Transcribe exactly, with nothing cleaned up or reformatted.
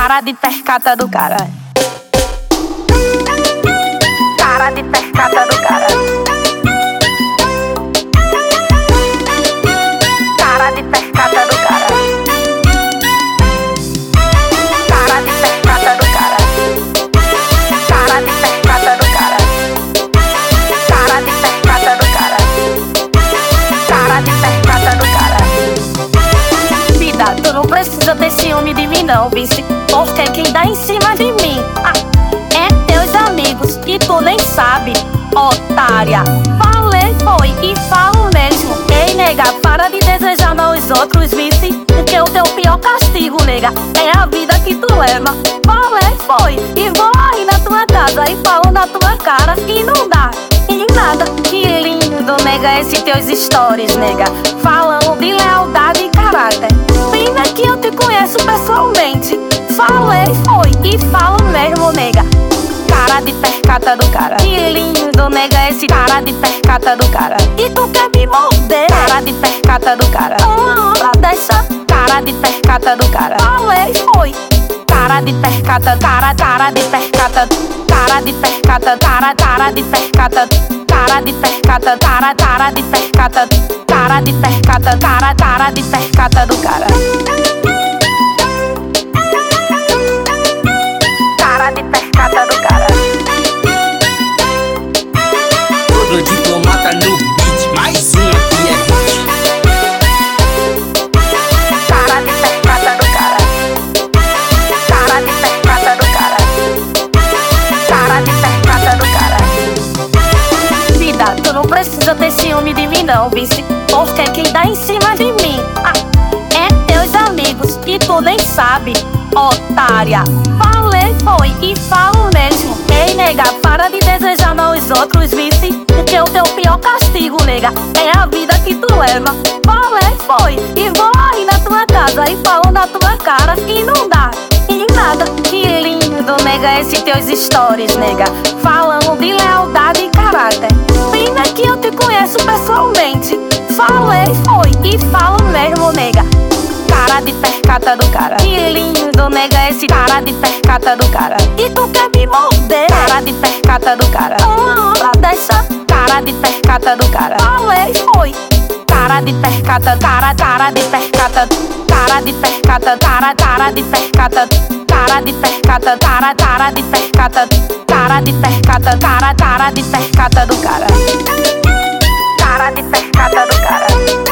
Cara de percata do cara. Cara de percata do cara. Cara de percata do cara. Cara de percata do cara. Cara de percata do cara. Cara de percata do cara. Cara de percata do cara. Vida, tu não precisa ter ciúme de mim não, vice. Porque quem dá em cima de mim ah, é teus amigos e tu nem sabe, otária. Falei, foi e falo mesmo. Ei, nega, para de desejar mal os outros, vice. Porque o teu pior castigo, nega, é a vida que tu leva. Falei, foi e vou aí na tua casa e falo na tua cara e não dá em nada. Que lindo, nega, esses teus stories, nega, falando de lealdade e caráter. Pena que eu te conheço pessoalmente. Falei, foi e falo mesmo, nega. Cara de percata do cara. Que lindo, nega, esse cara de percata do cara. E tu quer me morder? Cara de percata do cara. Ah, deixa. Cara de percata do cara. Falei, foi. Cara de percata, cara, cara de percata. Cara de percata, cara, cara de percata. Cara de percata, cara, cara de percata. Cara de percata, cara, cara de percata do cara. Cara de percata do cara. Todo diplomata no beat, mais um aqui é hit. Cara de percata do cara. Cara de percata do cara. Cara de percata do cara. Vida, tu não precisa ter ciúme de mim não, vice. Porque quem dá em cima de mim ah, é teus amigos e tu nem sabe, otária. Falei, foi e falo mesmo. Ei, nega, para de desejar mal os outros, vice. Porque o teu pior castigo, nega, é a vida que tu leva. Falei, foi e vou aí na tua casa e falo na tua cara e não dá em nada. Que lindo, nega, esses teus stories, nega, falando de lealdade e caráter. Pena que eu te conheço pessoalmente. Falei, foi e falo mesmo, nega. Cara de percata do cara. Que lindo, nega, esse cara de percata do cara. E tu quer me morder? Cara de percata do cara. Ah, deixa. Cara de percata do cara. Falei, foi. Cara de percata, cara, cara de percata. Cara de percata, cara, cara de percata. Cara de percata, cara, cara de percata. Cara de percata, cara, cara de percata do cara. Cara de percata do cara.